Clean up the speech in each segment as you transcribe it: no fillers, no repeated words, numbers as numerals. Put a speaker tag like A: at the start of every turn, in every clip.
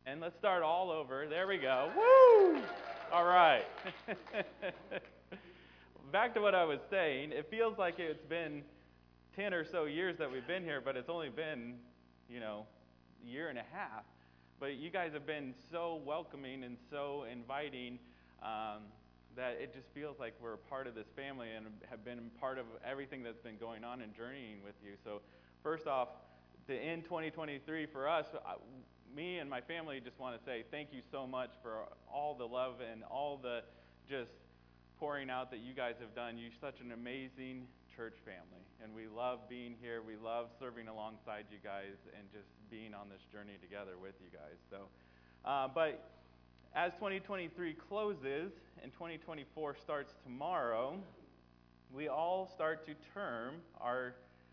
A: And let's start all over. There we go. Woo! All right. Back to what I was saying. It feels like it's been 10 or so years that we've been here, but it's only been, a year and a half. But you guys have been so welcoming and so inviting that it just feels like we're a part of this family and have been part of everything that's been going on and journeying with you. So first off, to end 2023 for us, me and my family just want to say thank you so much for all the love and all the just pouring out that you guys have done. You're such an amazing church family, and we love being here. We love serving alongside you guys and just being on this journey together with you guys. So, but as 2023 closes and 2024 starts tomorrow, we all start to term our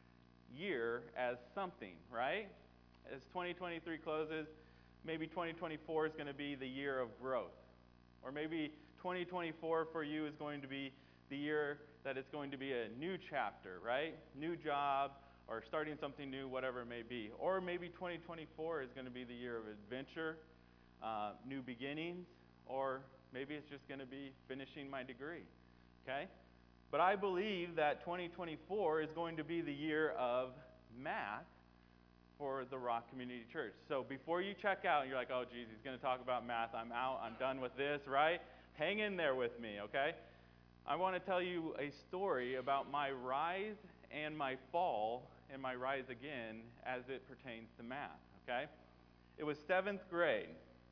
A: year as something, right? As 2023 closes, maybe 2024 is going to be the year of growth. Or maybe 2024 for you is going to be the year that it's going to be a new chapter, right? New job or starting something new, whatever it may be. Or maybe 2024 is going to be the year of adventure, new beginnings, or maybe it's just going to be finishing my degree, okay? But I believe that 2024 is going to be the year of math for the Rock Community Church. So before you check out and you're like, oh, geez, he's going to talk about math. I'm out. I'm done with this, right? Hang in there with me, okay? I want to tell you a story about my rise and my fall and my rise again as it pertains to math, okay? It was 7th grade.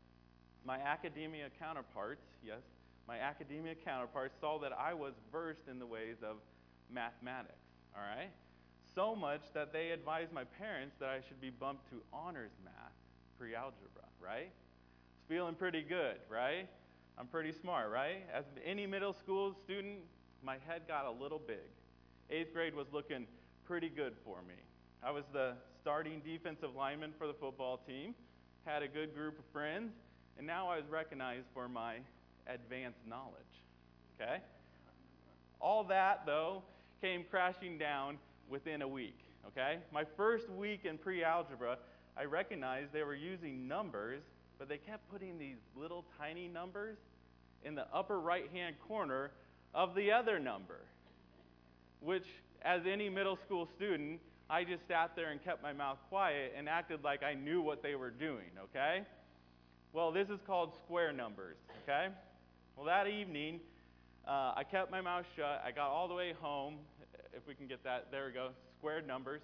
A: My academia counterparts, yes, my academia counterparts saw that I was versed in the ways of mathematics, all right? So much that they advised my parents that I should be bumped to honors math, pre-algebra, right? It's feeling pretty good, right? I'm pretty smart, right? As any middle school student, my head got a little big. 8th grade was looking pretty good for me. I was the starting defensive lineman for the football team, had a good group of friends, and now I was recognized for my advanced knowledge, okay? All that, though, came crashing down within a week, okay? My first week in pre-algebra, I recognized they were using numbers, but they kept putting these little tiny numbers in the upper right-hand corner of the other number, which, as any middle school student, I just sat there and kept my mouth quiet and acted like I knew what they were doing, okay? Well, this is called square numbers, okay? Well, that evening, I kept my mouth shut. I got all the way home. If we can get that, there we go, squared numbers.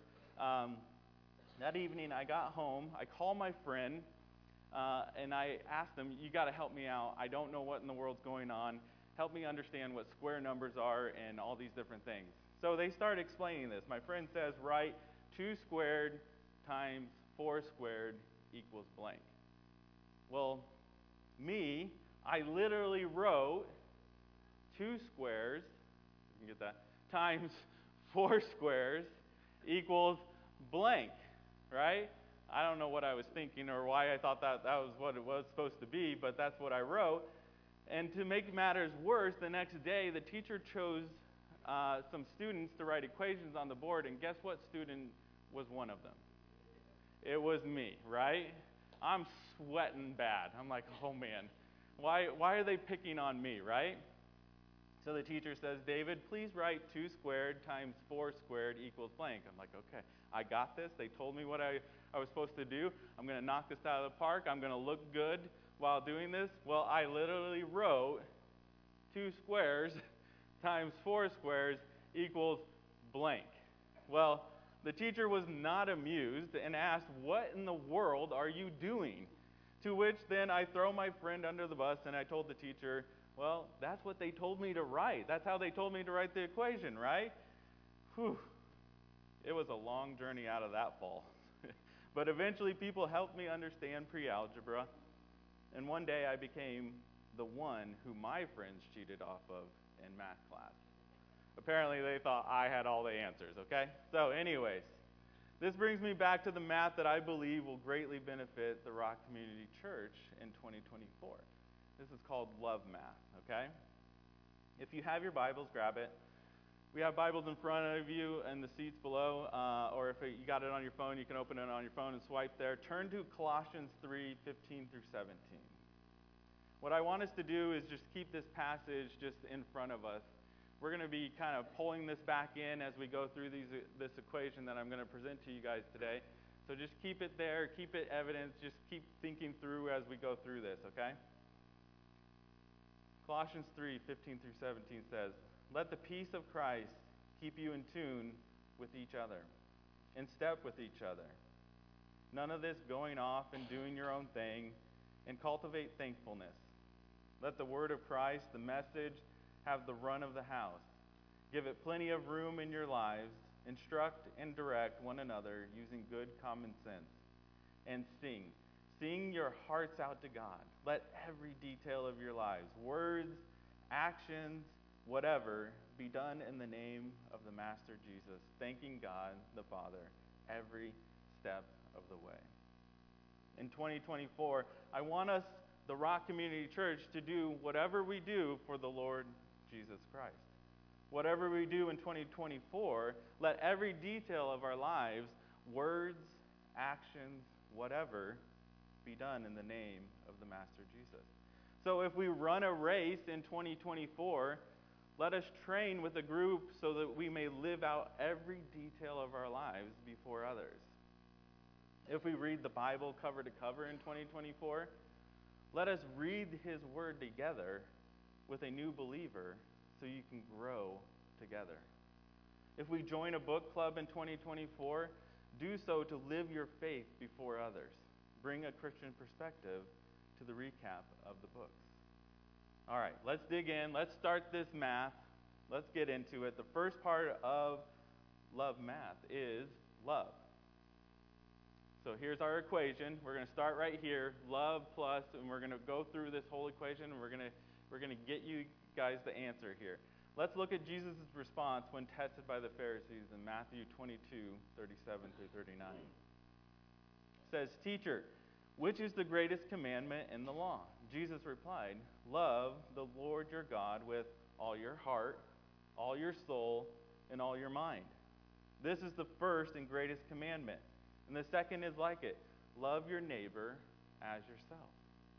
A: That evening, I got home. I called my friend, and I asked him, you got to help me out. I don't know what in the world's going on. Help me understand what square numbers are and all these different things. So they started explaining this. My friend says, write 2 squared times 4 squared equals blank. Well, me, I literally wrote 2 squares, you can get that, times 4 squares equals blank, right? I don't know what I was thinking or why I thought that was what it was supposed to be, but that's what I wrote. And to make matters worse, the next day the teacher chose some students to write equations on the board, and guess what student was one of them? It was me, right? I'm sweating bad. I'm like, oh man, why are they picking on me, right? So the teacher says, David, please write 2 squared times 4 squared equals blank. I'm like, okay, I got this. They told me what I was supposed to do. I'm going to knock this out of the park. I'm going to look good while doing this. Well, I literally wrote 2 squares times 4 squares equals blank. Well, the teacher was not amused and asked, what in the world are you doing? To which then I throw my friend under the bus and I told the teacher, well, that's what they told me to write. That's how they told me to write the equation, right? Whew. It was a long journey out of that fall. But eventually people helped me understand pre-algebra. And one day I became the one who my friends cheated off of in math class. Apparently they thought I had all the answers, okay? So anyways, this brings me back to the math that I believe will greatly benefit the Rock Community Church in 2024. This is called love math, okay? If you have your Bibles, grab it. We have Bibles in front of you and the seats below, or if you got it on your phone, you can open it on your phone and swipe there. Turn to Colossians 3:15 through 17. What I want us to do is just keep this passage just in front of us. We're going to be kind of pulling this back in as we go through this equation that I'm going to present to you guys today. So just keep it there, keep it evident, just keep thinking through as we go through this, okay? Colossians 3:15 through 17 says, "Let the peace of Christ keep you in tune with each other, in step with each other. None of this going off and doing your own thing, and cultivate thankfulness. Let the word of Christ, the message, have the run of the house. Give it plenty of room in your lives. Instruct and direct one another using good common sense. And sing your hearts out to God. Let every detail of your lives, words, actions, whatever, be done in the name of the Master Jesus, thanking God the Father every step of the way." In 2024, I want us, the Rock Community Church, to do whatever we do for the Lord Jesus Christ. Whatever we do in 2024, let every detail of our lives, words, actions, whatever, be done in the name of the Master Jesus. So if we run a race in 2024, let us train with a group so that we may live out every detail of our lives before others. If we read the Bible cover to cover in 2024, let us read His Word together with a new believer so you can grow together. If we join a book club in 2024, do so to live your faith before others. Bring a Christian perspective to the recap of the books. All right, let's dig in. Let's start this math. Let's get into it. The first part of love math is love. So here's our equation. We're going to start right here, love plus, and we're going to go through this whole equation, and we're going to get you guys the answer here. Let's look at Jesus' response when tested by the Pharisees in Matthew 22:37 through 39. It says, "Teacher, which is the greatest commandment in the law?" Jesus replied, "Love the Lord your God with all your heart, all your soul, and all your mind. This is the first and greatest commandment. And the second is like it. Love your neighbor as yourself."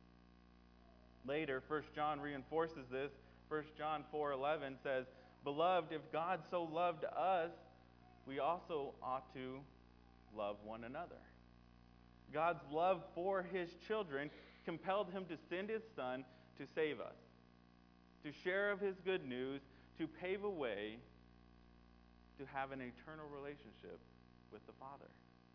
A: Later, 1 John reinforces this. 1 John 4:11 says, "Beloved, if God so loved us, we also ought to love one another." God's love for His children compelled Him to send His Son to save us, to share of His good news, to pave a way to have an eternal relationship with the Father.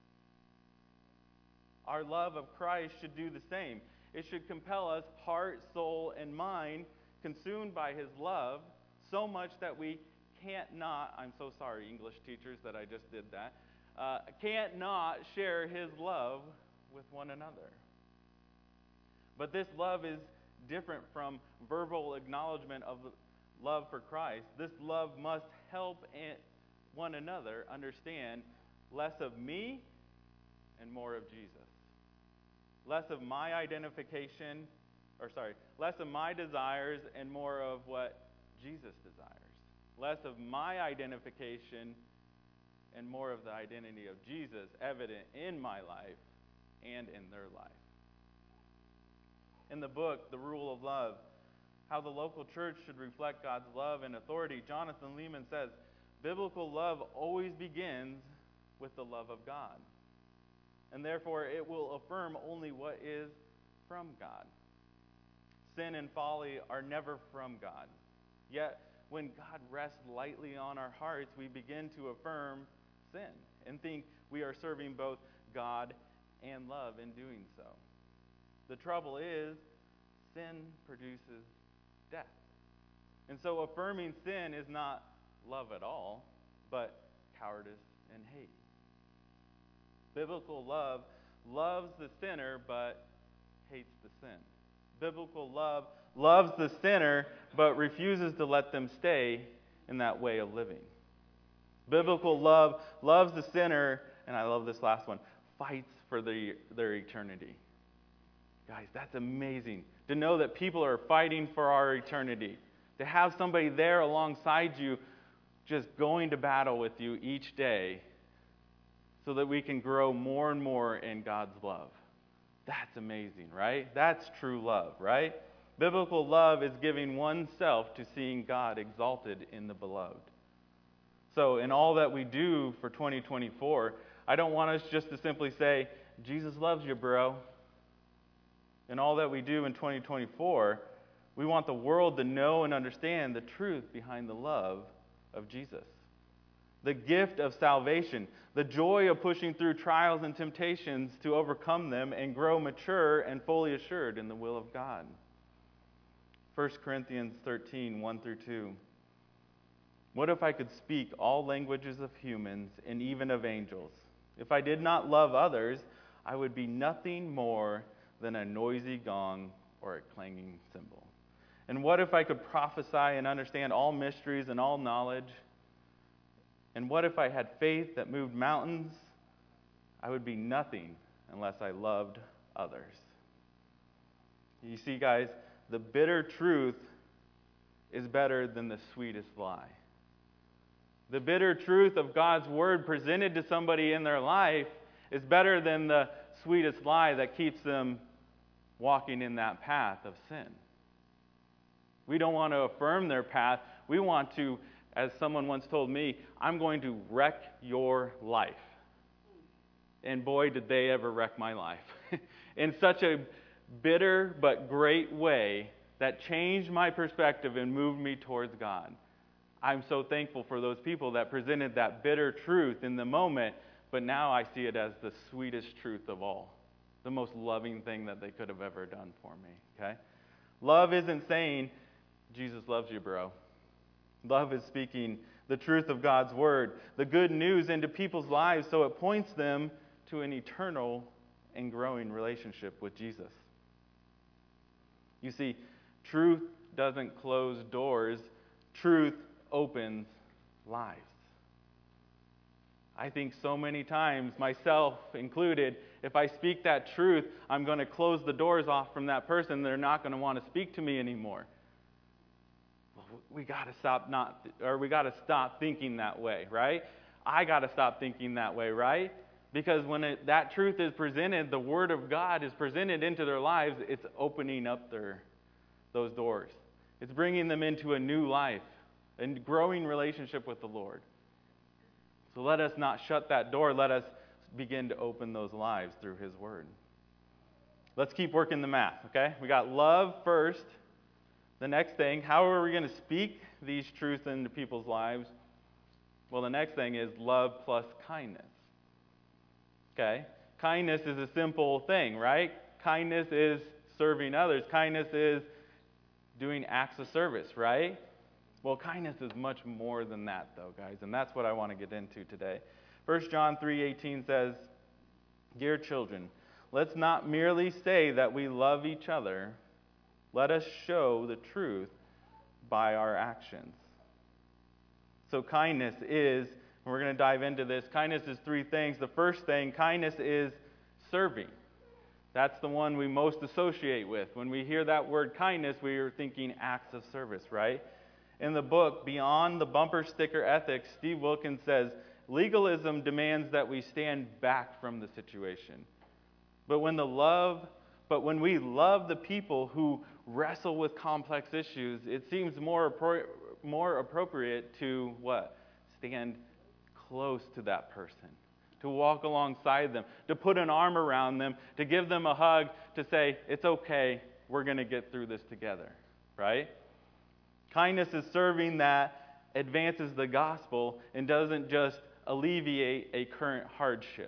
A: Our love of Christ should do the same. It should compel us, heart, soul, and mind, consumed by His love, so much that we can't not, I'm so sorry, English teachers, that I just did that, can't not share His love with one another. But this love is different from verbal acknowledgement of love for Christ. This love must help one another understand less of me and more of Jesus. Less of my identification, less of my desires and more of what Jesus desires. Less of my identification and more of the identity of Jesus evident in my life and in their life. In the book, The Rule of Love, How the Local Church Should Reflect God's Love and Authority, Jonathan Leeman says, "Biblical love always begins with the love of God. And therefore it will affirm only what is from God. Sin and folly are never from God. Yet when God rests lightly on our hearts, we begin to affirm sin and think we are serving both God and love in doing so. The trouble is, sin produces death. And so affirming sin is not love at all, but cowardice and hate. Biblical love loves the sinner but hates the sin. Biblical love loves the sinner but refuses to let them stay in that way of living. Biblical love loves the sinner, and I love this last one, fights for their eternity. Guys, that's amazing to know that people are fighting for our eternity. To have somebody there alongside you just going to battle with you each day so that we can grow more and more in God's love. That's amazing, right? That's true love, right? Biblical love is giving oneself to seeing God exalted in the beloved. So in all that we do for 2024, I don't want us just to simply say, Jesus loves you, bro. In all that we do in 2024, we want the world to know and understand the truth behind the love of Jesus. The gift of salvation, the joy of pushing through trials and temptations to overcome them and grow mature and fully assured in the will of God. 1 Corinthians 13, 1 through 2. What if I could speak all languages of humans and even of angels? If I did not love others, I would be nothing more than a noisy gong or a clanging cymbal. And what if I could prophesy and understand all mysteries and all knowledge? And what if I had faith that moved mountains? I would be nothing unless I loved others. You see, guys, the bitter truth is better than the sweetest lie. The bitter truth of God's word presented to somebody in their life is better than the sweetest lie that keeps them walking in that path of sin. We don't want to affirm their path. We want to, as someone once told me, I'm going to wreck your life. And boy, did they ever wreck my life. In such a bitter but great way that changed my perspective and moved me towards God. I'm so thankful for those people that presented that bitter truth in the moment, but now I see it as the sweetest truth of all. The most loving thing that they could have ever done for me, okay? Love isn't saying, Jesus loves you, bro. Love is speaking the truth of God's word, the good news into people's lives so it points them to an eternal and growing relationship with Jesus. You see, truth doesn't close doors. Truth opens lives. I think so many times, myself included, if I speak that truth, I'm going to close the doors off from that person. They're not going to want to speak to me anymore. We got to stop thinking that way, right? I got to stop thinking that way, right? Because when that truth is presented, the Word of God is presented into their lives, it's opening up those doors. It's bringing them into a new life, a growing relationship with the Lord. So let us not shut that door. Let us begin to open those lives through His Word. Let's keep working the math, okay? We got love first. The next thing, how are we going to speak these truths into people's lives? Well, the next thing is love plus kindness. Okay? Kindness is a simple thing, right? Kindness is serving others. Kindness is doing acts of service, right? Well, kindness is much more than that, though, guys, and that's what I want to get into today. 1 John 3:18 says, "Dear children, let's not merely say that we love each other. Let us show the truth by our actions." So kindness is, and we're going to dive into this, kindness is three things. The first thing, kindness is serving. That's the one we most associate with. When we hear that word kindness, we are thinking acts of service, right? In the book, Beyond the Bumper Sticker Ethics, Steve Wilkins says, legalism demands that we stand back from the situation. But when we love the people who wrestle with complex issues, it seems more appropriate to what? Stand close to that person, to walk alongside them, to put an arm around them, to give them a hug, to say, it's okay, we're going to get through this together, right? Kindness is serving that advances the gospel and doesn't just alleviate a current hardship.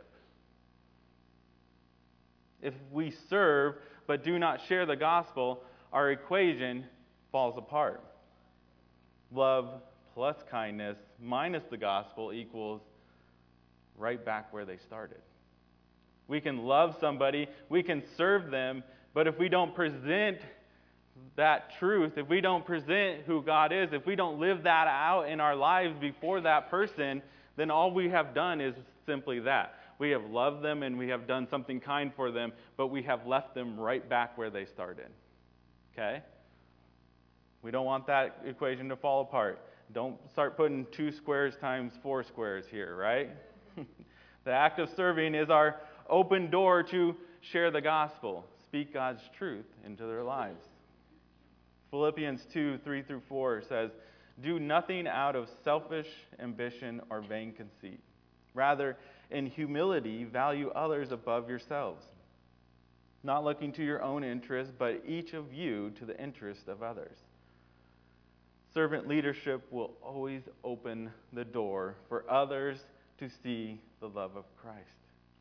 A: If we serve but do not share the gospel, our equation falls apart. Love plus kindness minus the gospel equals right back where they started. We can love somebody, we can serve them, but if we don't present that truth, if we don't present who God is, if we don't live that out in our lives before that person, then all we have done is simply that. We have loved them and we have done something kind for them, but we have left them right back where they started. Okay? We don't want that equation to fall apart. Don't start putting 2 squares times 4 squares here, right? The act of serving is our open door to share the gospel, speak God's truth into their lives. Philippians 2:3-4 says, "Do nothing out of selfish ambition or vain conceit. Rather, in humility, value others above yourselves, not looking to your own interest, but each of you to the interest of others." Servant leadership will always open the door for others to see the love of Christ.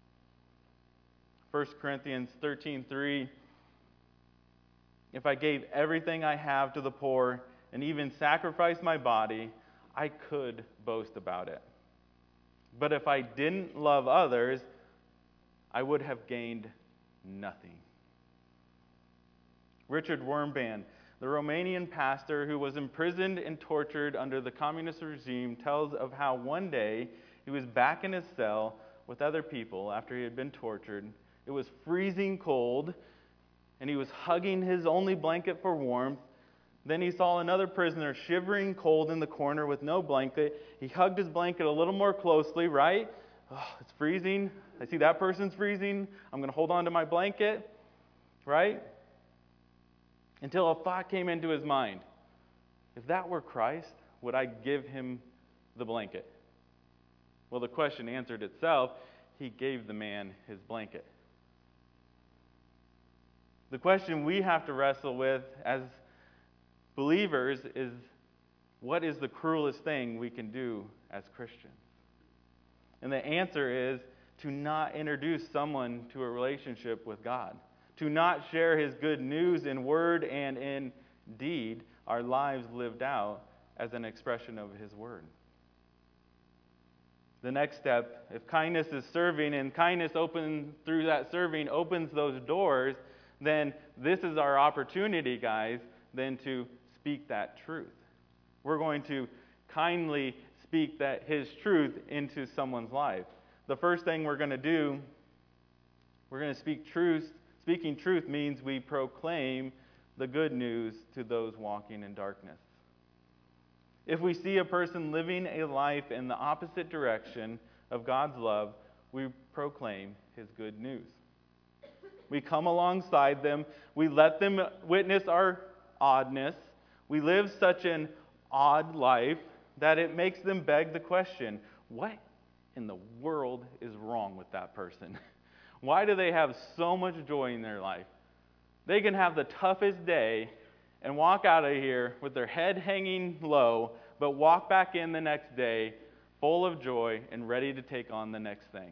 A: 1 Corinthians 13:3, "If I gave everything I have to the poor and even sacrificed my body, I could boast about it. But if I didn't love others, I would have gained nothing." Richard Wurmbrand, the Romanian pastor who was imprisoned and tortured under the communist regime, tells of how one day he was back in his cell with other people after he had been tortured. It was freezing cold, and he was hugging his only blanket for warmth. Then he saw another prisoner shivering cold in the corner with no blanket. He hugged his blanket a little more closely, right? Oh, it's freezing. I see that person's freezing. I'm going to hold on to my blanket, right? Until a thought came into his mind. If that were Christ, would I give him the blanket? Well, the question answered itself. He gave the man his blanket. The question we have to wrestle with as believers is, what is the cruelest thing we can do as Christians? And the answer is to not introduce someone to a relationship with God, to not share His good news in word and in deed, our lives lived out as an expression of His word. The next step, if kindness is serving and kindness through that serving opens those doors, then this is our opportunity, guys, then to speak that truth. We're going to kindly speak His truth into someone's life. The first thing we're going to do, we're going to speak truth. Speaking truth means we proclaim the good news to those walking in darkness. If we see a person living a life in the opposite direction of God's love, we proclaim His good news. We come alongside them. We let them witness our oddness. We live such an odd life that it makes them beg the question, what in the world is wrong with that person? Why do they have so much joy in their life? They can have the toughest day and walk out of here with their head hanging low, but walk back in the next day full of joy and ready to take on the next thing.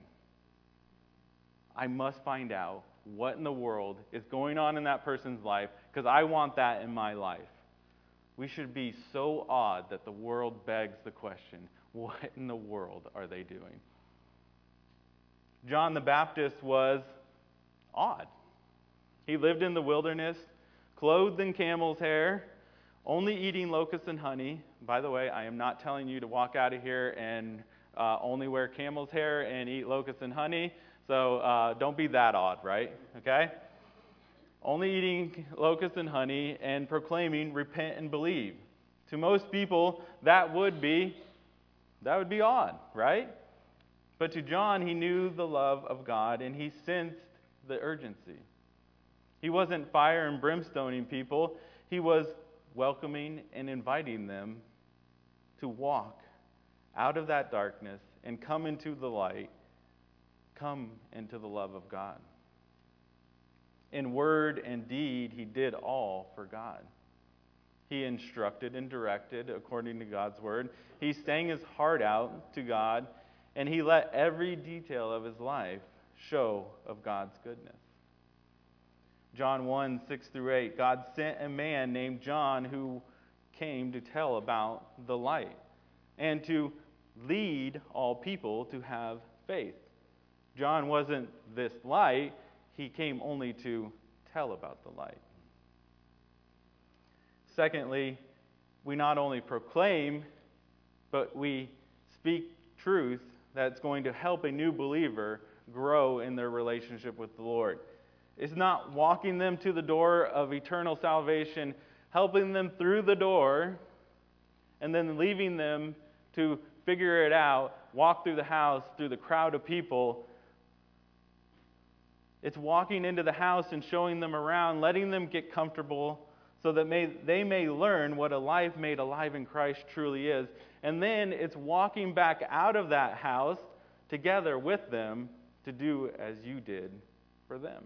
A: I must find out what in the world is going on in that person's life, because I want that in my life. We should be so odd that the world begs the question, what in the world are they doing? John the Baptist was odd. He lived in the wilderness, clothed in camel's hair, only eating locusts and honey. By the way, I am not telling you to walk out of here and only wear camel's hair and eat locusts and honey. So don't be that odd, right? Okay? Only eating locusts and honey and proclaiming, repent and believe. To most people, that would be odd, right? But to John, he knew the love of God and he sensed the urgency. He wasn't fire and brimstoning people. He was welcoming and inviting them to walk out of that darkness and come into the light, come into the love of God. In word and deed, he did all for God. He instructed and directed according to God's word. He sang his heart out to God, and he let every detail of his life show of God's goodness. John 1:6-8, God sent a man named John who came to tell about the light and to lead all people to have faith. John wasn't this light. He came only to tell about the light. Secondly, we not only proclaim, but we speak truth that's going to help a new believer grow in their relationship with the Lord. It's not walking them to the door of eternal salvation, helping them through the door, and then leaving them to figure it out, walk through the house, through the crowd of people. It's walking into the house and showing them around, letting them get comfortable so that they may learn what a life made alive in Christ truly is. And then it's walking back out of that house together with them to do as you did for them.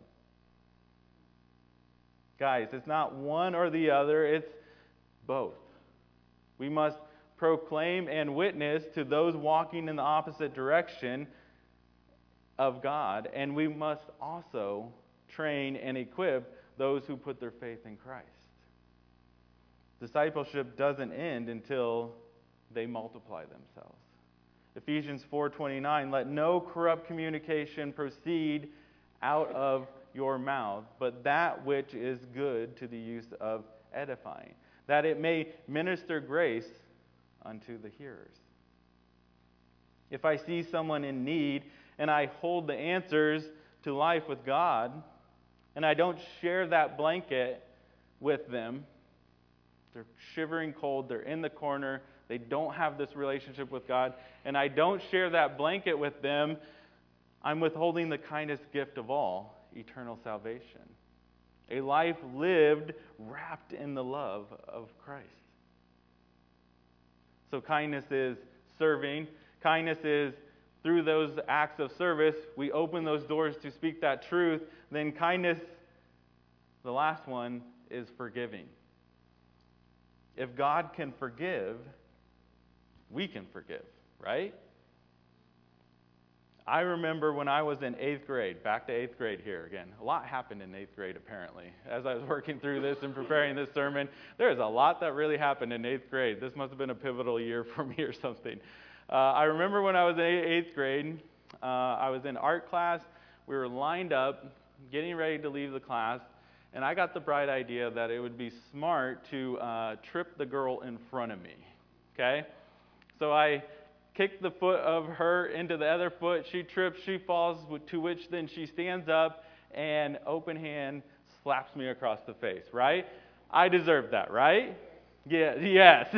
A: Guys, it's not one or the other, it's both. We must proclaim and witness to those walking in the opposite direction of God, and we must also train and equip those who put their faith in Christ. Discipleship doesn't end until they multiply themselves. Ephesians 4:29, let no corrupt communication proceed out of your mouth, but that which is good to the use of edifying, that it may minister grace unto the hearers. If I see someone in need and I hold the answers to life with God, and I don't share that blanket with them, they're shivering cold, they're in the corner, they don't have this relationship with God, and I don't share that blanket with them, I'm withholding the kindest gift of all, eternal salvation. A life lived wrapped in the love of Christ. So kindness is serving. Kindness is through those acts of service, we open those doors to speak that truth. Then kindness, the last one, is forgiving. If God can forgive, we can forgive, right? I remember when I was in 8th grade, back to 8th grade here again. A lot happened in 8th grade, apparently. As I was working through this and preparing this sermon, there's a lot that really happened in 8th grade. This must have been a pivotal year for me or something. I remember when I was in 8th grade, I was in art class. We were lined up, getting ready to leave the class, and I got the bright idea that it would be smart to trip the girl in front of me, okay? So I kicked the foot of her into the other foot. She trips, she falls, to which then she stands up and open hand slaps me across the face, right? I deserve that, right? Yeah, yes.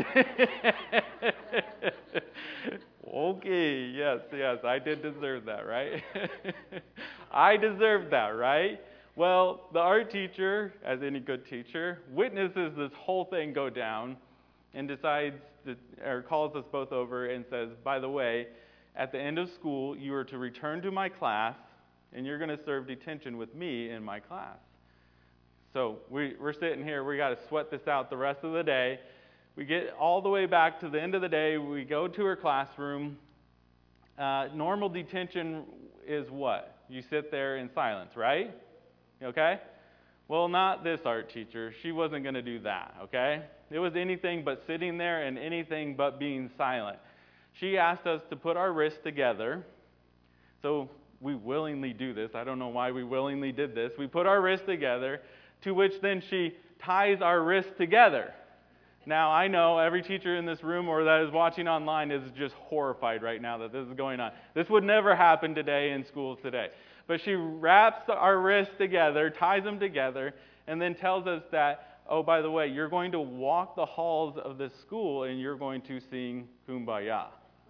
A: Okay, yes, I did deserve that, right? I deserved that, right? Well, the art teacher, as any good teacher, witnesses this whole thing go down and calls us both over and says, by the way, at the end of school, you are to return to my class, and you're going to serve detention with me in my class. So we're sitting here, we got to sweat this out the rest of the day. We get all the way back to the end of the day, we go to her classroom. Normal detention is what? You sit there in silence, right? Okay? Well, not this art teacher. She wasn't going to do that, okay? It was anything but sitting there and anything but being silent. She asked us to put our wrists together. So we willingly do this. I don't know why we willingly did this. We put our wrists together, to which then she ties our wrists together. Now, I know every teacher in this room or that is watching online is just horrified right now that this is going on. This would never happen today in schools today. But she wraps our wrists together, ties them together, and then tells us that, oh, by the way, you're going to walk the halls of this school and you're going to sing Kumbaya.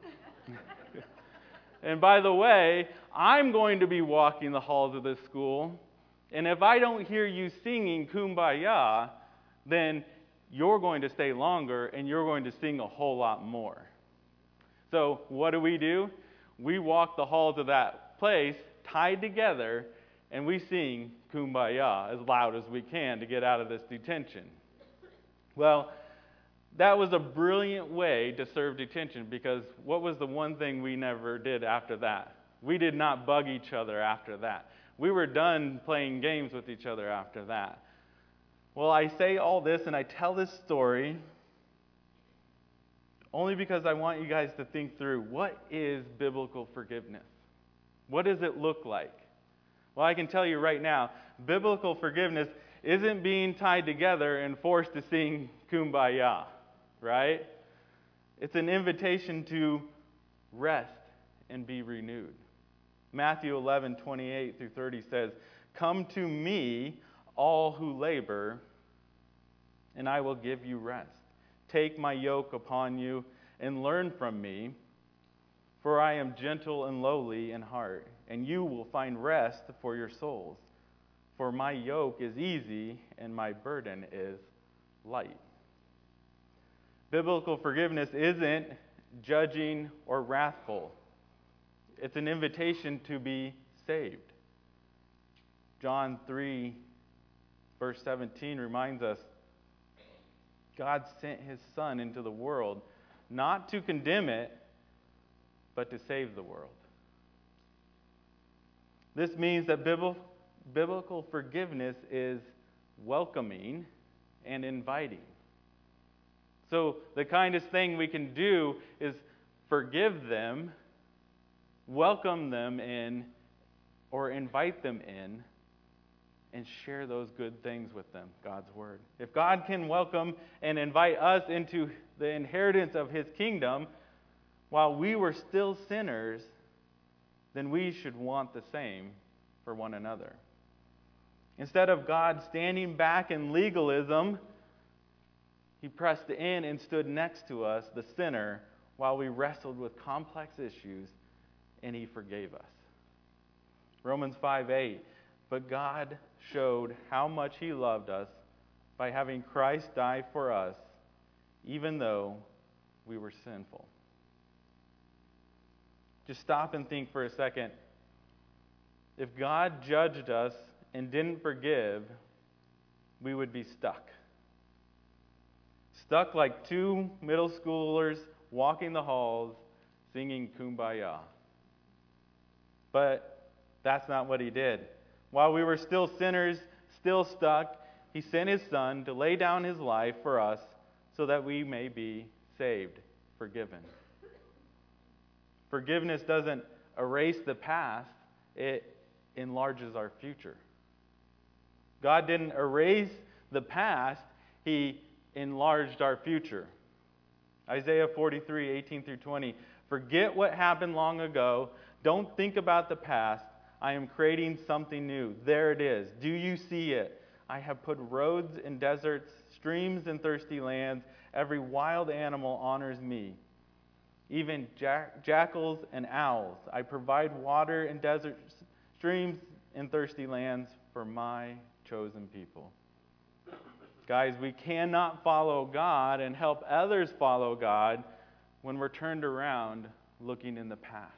A: And by the way, I'm going to be walking the halls of this school, and if I don't hear you singing Kumbaya, then you're going to stay longer and you're going to sing a whole lot more. So what do? We walk the halls of that place tied together, and we sing Kumbaya as loud as we can to get out of this detention. Well, that was a brilliant way to serve detention, because what was the one thing we never did after that? We did not bug each other after that. We were done playing games with each other after that. Well, I say all this and I tell this story only because I want you guys to think through, what is biblical forgiveness? What does it look like? Well, I can tell you right now, biblical forgiveness isn't being tied together and forced to sing Kumbaya, right? It's an invitation to rest and be renewed. Matthew 11:28 through 30 says, "Come to me, all who labor, and I will give you rest. take my yoke upon you and learn from me, for I am gentle and lowly in heart, and you will find rest for your souls. For my yoke is easy and my burden is light. Biblical forgiveness isn't judging or wrathful. It's an invitation to be saved. John 3, verse 17 reminds us God sent his Son into the world not to condemn it, but to save the world. This means that biblical forgiveness is welcoming and inviting. So the kindest thing we can do is forgive them, welcome them in, or invite them in, and share those good things with them, God's Word. If God can welcome and invite us into the inheritance of his kingdom while we were still sinners, then we should want the same for one another. Instead of God standing back in legalism, he pressed in and stood next to us, the sinner, while we wrestled with complex issues, and he forgave us. Romans 5:8, but God showed how much he loved us by having Christ die for us, even though we were sinful. Just stop and think for a second. If God judged us and didn't forgive, we would be stuck. Stuck like two middle schoolers walking the halls singing Kumbaya. But that's not what he did. While we were still sinners, still stuck, he sent his Son to lay down his life for us so that we may be saved, forgiven. Forgiveness doesn't erase the past, it enlarges our future. God didn't erase the past, he enlarged our future. Isaiah 43:18-20. Forget what happened long ago. Don't think about the past. I am creating something new. There it is. Do you see it? I have put roads in deserts, streams in thirsty lands. Every wild animal honors me. Even jackals and owls. I provide water in desert streams in thirsty lands for my chosen people. Guys, we cannot follow God and help others follow God when we're turned around looking in the past.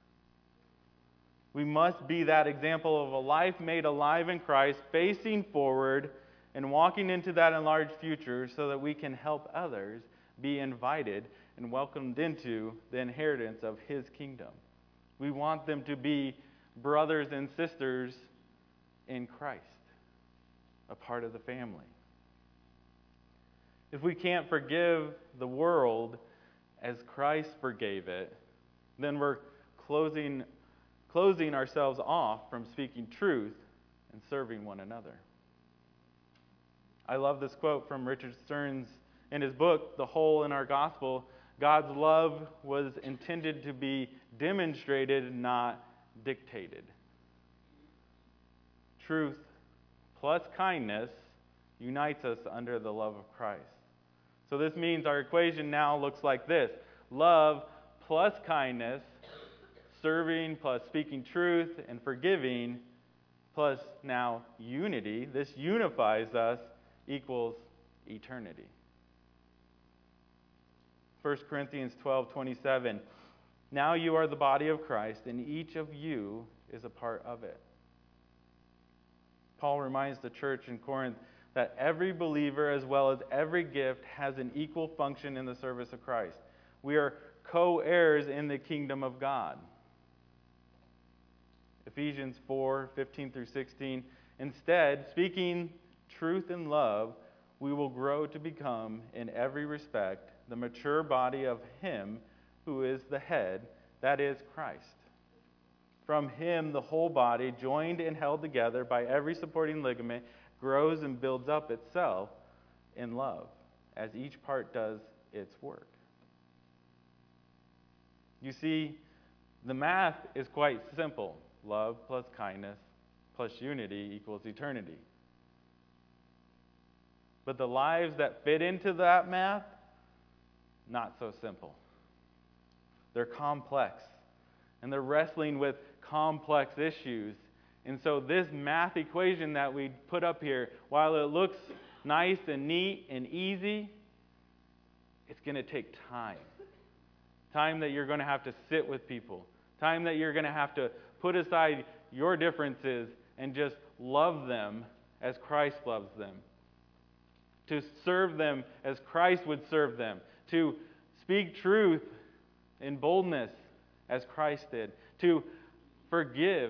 A: We must be that example of a life made alive in Christ, facing forward and walking into that enlarged future so that we can help others be invited and welcomed into the inheritance of his kingdom. We want them to be brothers and sisters in Christ, a part of the family. If we can't forgive the world as Christ forgave it, then we're closing ourselves off from speaking truth and serving one another. I love this quote from Richard Stearns in his book, The Hole in Our Gospel. God's love was intended to be demonstrated, not dictated. Truth plus kindness unites us under the love of Christ. So this means our equation now looks like this: love plus kindness, serving plus speaking truth and forgiving, plus now unity. This unifies us, equals eternity. 1 Corinthians 12:27. Now you are the body of Christ, and each of you is a part of it. Paul reminds the church in Corinth that every believer, as well as every gift, has an equal function in the service of Christ. We are co-heirs in the kingdom of God. Ephesians 4:15-16. Instead, speaking truth in love, we will grow to become, in every respect, the mature body of him who is the head, that is Christ. From him, the whole body, joined and held together by every supporting ligament, grows and builds up itself in love, as each part does its work. You see, the math is quite simple. Love plus kindness plus unity equals eternity. But the lives that fit into that math not so simple. They're complex, and they're wrestling with complex issues. And so this math equation that we put up here, while it looks nice and neat and easy, it's going to take time. Time that you're going to have to sit with people. Time that you're going to have to put aside your differences and just love them as Christ loves them. To serve them as Christ would serve them. To speak truth in boldness as Christ did. To forgive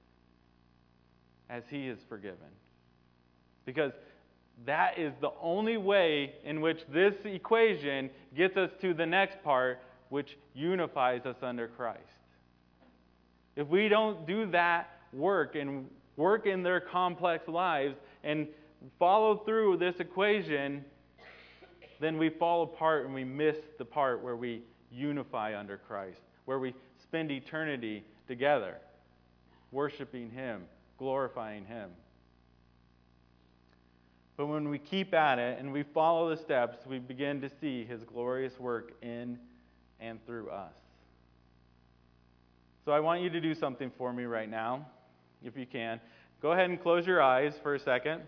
A: as He is forgiven. Because that is the only way in which this equation gets us to the next part, which unifies us under Christ. If we don't do that work and work in their complex lives and follow through this equation, then we fall apart and we miss the part where we unify under Christ, where we spend eternity together, worshiping Him, glorifying Him. But when we keep at it and we follow the steps, we begin to see His glorious work in and through us. So I want you to do something for me right now, if you can. Go ahead and close your eyes for a second.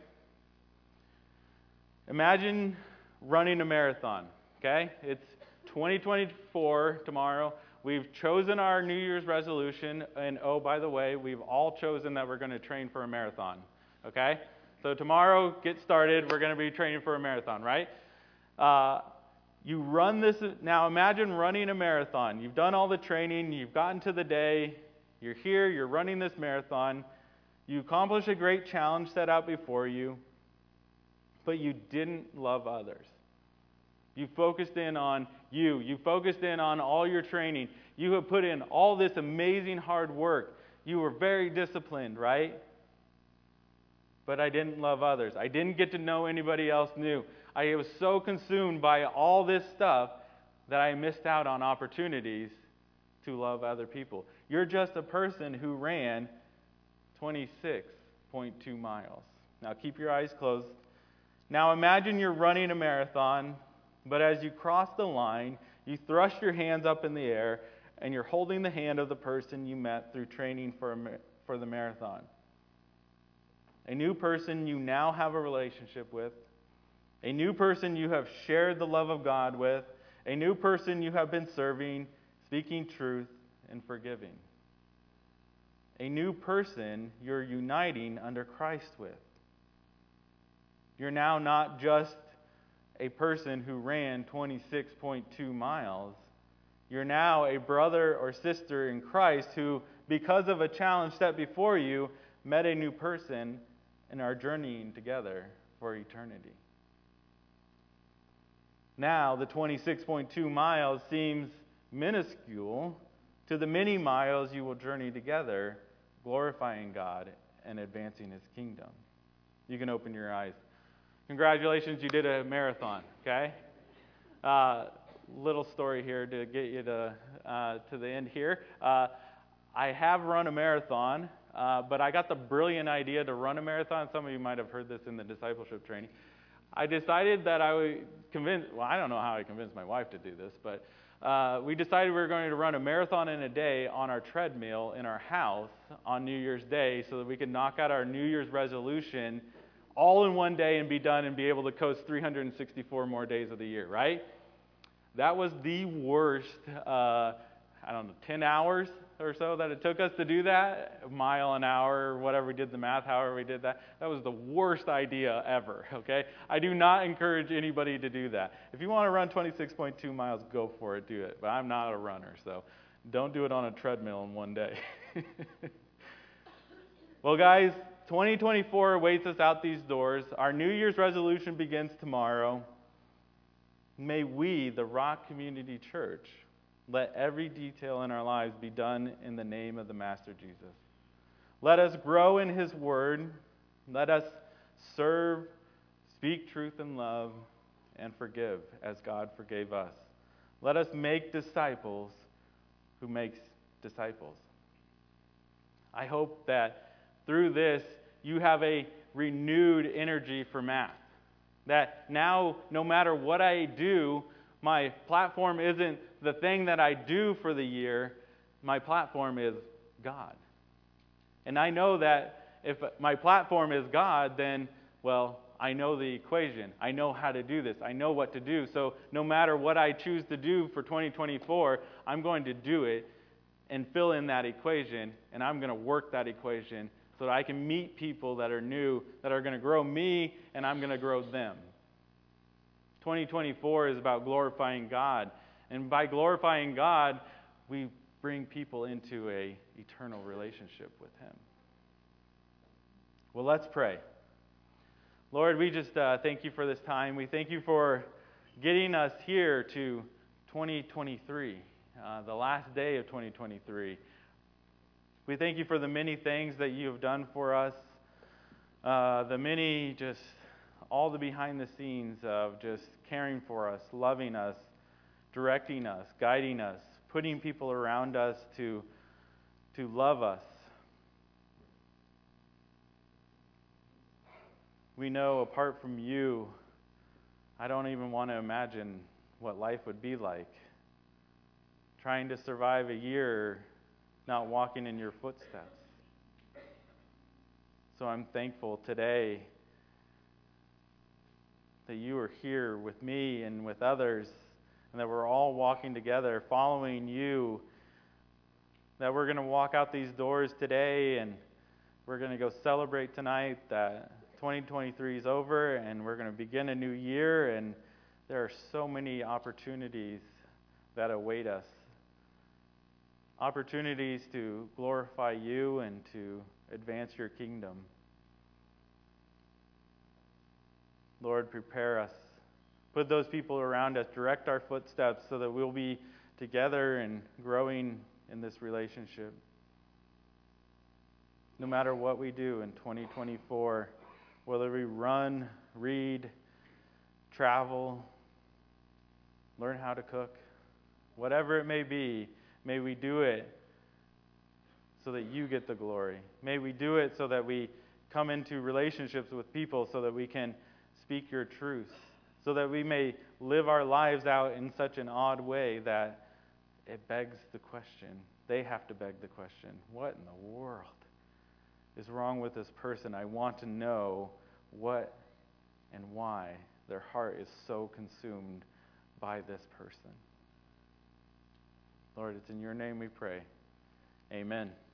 A: Imagine running a marathon, okay? It's 2024 tomorrow. We've chosen our New Year's resolution, and oh, by the way, we've all chosen that we're going to train for a marathon, okay? So tomorrow, get started. We're going to be training for a marathon, right? You run this. Now imagine running a marathon. You've done all the training. You've gotten to the day. You're here. You're running this marathon. You accomplish a great challenge set out before you, but you didn't love others. You focused in on you. You focused in on all your training. You have put in all this amazing hard work. You were very disciplined, right? But I didn't love others. I didn't get to know anybody else new. I was so consumed by all this stuff that I missed out on opportunities to love other people. You're just a person who ran 26.2 miles. Now keep your eyes closed. Now imagine you're running a marathon, but as you cross the line, you thrust your hands up in the air, and you're holding the hand of the person you met through training for the marathon. A new person you now have a relationship with. A new person you have shared the love of God with. A new person you have been serving, speaking truth, and forgiving. A new person you're uniting under Christ with. You're now not just a person who ran 26.2 miles. You're now a brother or sister in Christ who, because of a challenge set before you, met a new person and are journeying together for eternity. Now, the 26.2 miles seems minuscule to the many miles you will journey together, glorifying God and advancing His kingdom. You can open your eyes. Congratulations, you did a marathon, okay? Little story here to get you to the end here. I have run a marathon, but I got the brilliant idea to run a marathon. Some of you might have heard this in the discipleship training. I decided that I would I don't know how I convinced my wife to do this, but we decided we were going to run a marathon in a day on our treadmill in our house on New Year's Day so that we could knock out our New Year's resolution all in one day and be done and be able to coast 364 more days of the year, right? That was the worst, 10 hours or so that it took us to do that, a mile an hour, whatever we did the math, however we did that. That was the worst idea ever, okay? I do not encourage anybody to do that. If you want to run 26.2 miles, go for it, do it. But I'm not a runner, so don't do it on a treadmill in one day. Well, guys, 2024 awaits us out these doors. Our New Year's resolution begins tomorrow. May we, the Rock Community Church, let every detail in our lives be done in the name of the Master Jesus. Let us grow in His Word. Let us serve, speak truth in love, and forgive as God forgave us. Let us make disciples who makes disciples. I hope that through this, you have a renewed energy for math. That now, no matter what I do, My platform isn't the thing that I do for the year. My platform is God. And I know that if my platform is God, then, well, I know the equation. I know how to do this. I know what to do. So no matter what I choose to do for 2024, I'm going to do it and fill in that equation, and I'm going to work that equation so that I can meet people that are new, that are going to grow me, and I'm going to grow them. 2024 is about glorifying God. And by glorifying God, we bring people into an eternal relationship with Him. Well, let's pray. Lord, we just thank you for this time. We thank you for getting us here to 2023, the last day of 2023. We thank you for the many things that you have done for us, the many just all the behind the scenes of just caring for us, loving us, directing us, guiding us, putting people around us to love us. We know apart from you, I don't even want to imagine what life would be like. Trying to survive a year not walking in your footsteps. So I'm thankful today that you are here with me and with others, and that we're all walking together, following you, that we're going to walk out these doors today, and we're going to go celebrate tonight that 2023 is over, and we're going to begin a new year, and there are so many opportunities that await us. Opportunities to glorify you and to advance your kingdom. Lord, prepare us. Put those people around us. Direct our footsteps so that we'll be together and growing in this relationship. No matter what we do in 2024, whether we run, read, travel, learn how to cook, whatever it may be, may we do it so that you get the glory. May we do it so that we come into relationships with people so that we can speak your truth, so that we may live our lives out in such an odd way that it begs the question. They have to beg the question, what in the world is wrong with this person? I want to know what and why their heart is so consumed by this person. Lord, it's in your name we pray. Amen.